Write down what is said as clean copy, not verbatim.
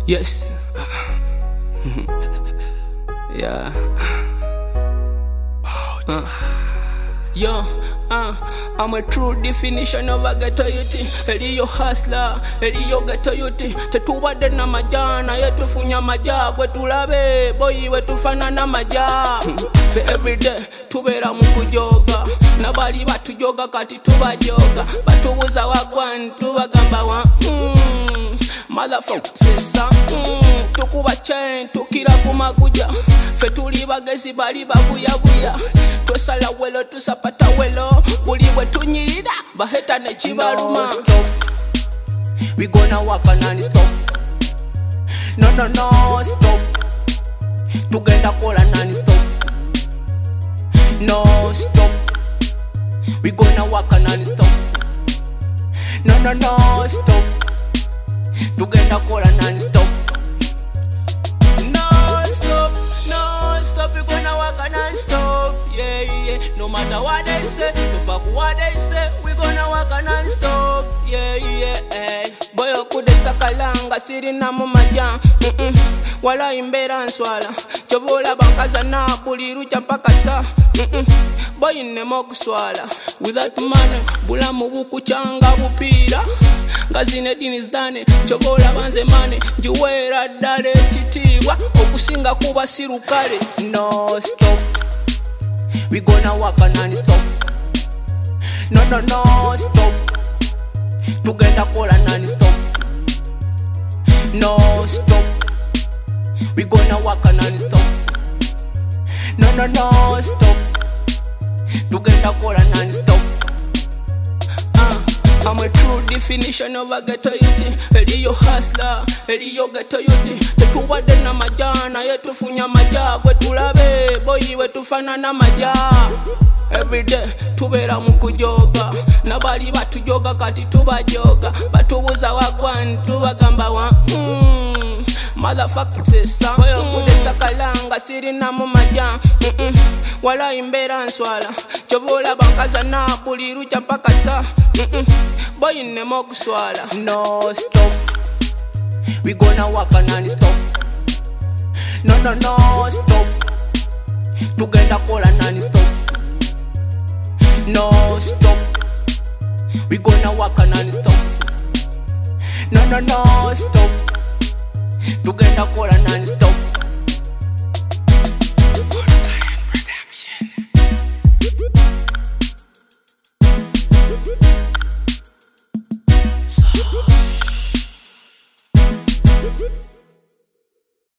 Yes. Yeah. Yo, I'm a true definition of a ghetto youth. Eliyo hustler, eliyo ghetto youth. Tetubadde na majana, yetufunya maja. Gwetulabe, boyi wetufanana maja. For everyday, tubeera mu kujoga. Nabali batujoga kati tubajoga. Batubuza wagwan, tubagamba wa motherfucker sesa tukuba chain tukira kumakuja fe tuli bagezi bali babuyabuya twesala welo tusapata welo buli bwe tunyirira baheta ne kibaluma we gonna work and stop no stop tugenda kola nani stop no stop we gonna work and stop no stop tugenda kola non-stop. Non-stop, we gonna work non-stop. Yeah. No matter what they say, no fuck what they say, we gonna work non-stop. Yeah. Boy, okude sakalanga, sirina mu maja. Wala imbera nswala, chovola bankaza na buliru champaka sa. Boy, nemo kuswala. Without money, bulamu bukuchanga bupira. Ngazine dini zdane, chobola banze mane. Njiwera dale chitiwa, okusinga kuba sirukale. No stop, we gonna work non-stop. No stop, tugenda kola non-stop. No stop, we gonna work non-stop. No stop, tugenda kola non-stop. I'm a true definition of a ghetto youth. Eliyo hustler, eliyo ghetto youth. Tetubadde na majana, yetufunya maja. Gwetulabe, boyi wetufanana maja. Everyday, tubeera mu kujoga. Nabali batujoga kati tubajoga. Batubuza wagwan, tubagamba wa motherfucker sesa. Boy okude sakalanga, sirina mu maja. Wala imbera nswala, chovola bankaza na buliru champaka sa. Boy nemo kuswala. No stop, we gonna work non-stop. No stop, tugenda kola non-stop. No stop, we gonna work non-stop. No stop, tugenda kola non-stop. Production.